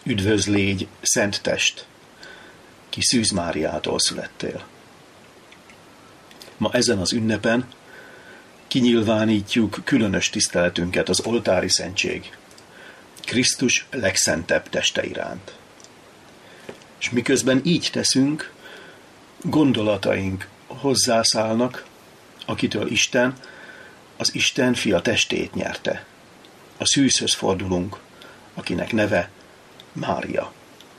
Üdvözl légy, szent test, ki Szűz Máriától születtél. Ma ezen az ünnepen kinyilvánítjuk különös tiszteletünket az oltári szentség, Krisztus legszentebb teste iránt. És miközben így teszünk, gondolataink hozzászállnak, akitől Isten, az Isten fia testét nyerte. A szűzhöz fordulunk, akinek neve Mária.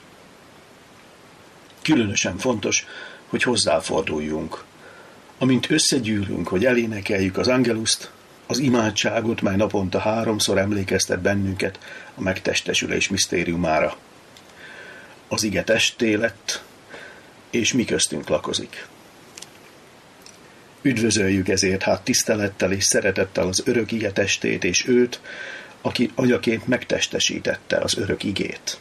Különösen fontos, hogy hozzáforduljunk. Amint összegyűlünk, hogy elénekeljük az angeluszt, az imádságot, mely naponta 3-szor emlékeztet bennünket a megtestesülés misztériumára. Az ige testé lett, és mi köztünk lakozik. Üdvözöljük ezért tisztelettel és szeretettel az örök ige testét és őt, aki agyaként megtestesítette az örök igét.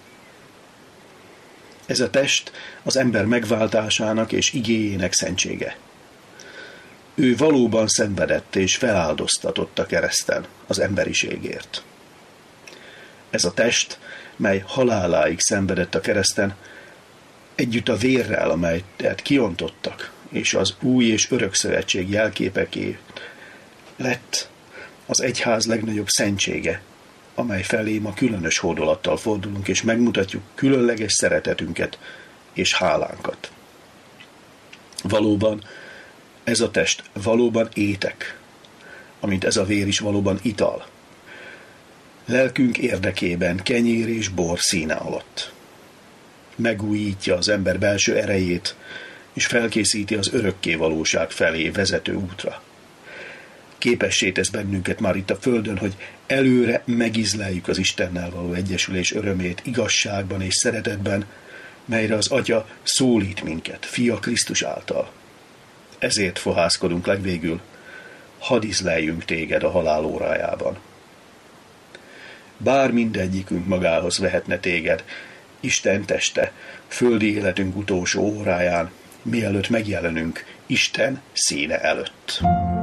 Ez a test az ember megváltásának és igéjének szentsége. Ő valóban szenvedett és feláldoztatott a kereszten az emberiségért. Ez a test, mely haláláig szenvedett a kereszten, együtt a vérrel, amelyet kiontottak, és az új és örök szövetség jelképeké lett az egyház legnagyobb szentsége, amely felé ma különös hódolattal fordulunk, és megmutatjuk különleges szeretetünket és hálánkat. Valóban ez a test valóban étek, amint ez a vér is valóban ital. Lelkünk érdekében kenyér és bor színe alatt. Megújítja az ember belső erejét, és felkészíti az örökké valóság felé vezető útra. Képessé tesz bennünket már itt a földön, hogy előre megízleljük az Istennel való egyesülés örömét igazságban és szeretetben, melyre az Atya szólít minket, Fia Krisztus által. Ezért fohászkodunk legvégül, hadd ízleljünk téged a halál órájában. Bár mindegyikünk magához vehetne téged, Isten teste, földi életünk utolsó óráján, mielőtt megjelenünk Isten színe előtt.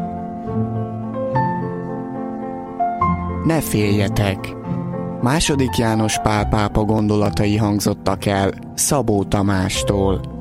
Ne féljetek! II. János Pál pápa gondolatai hangzottak el Szabó Tamástól.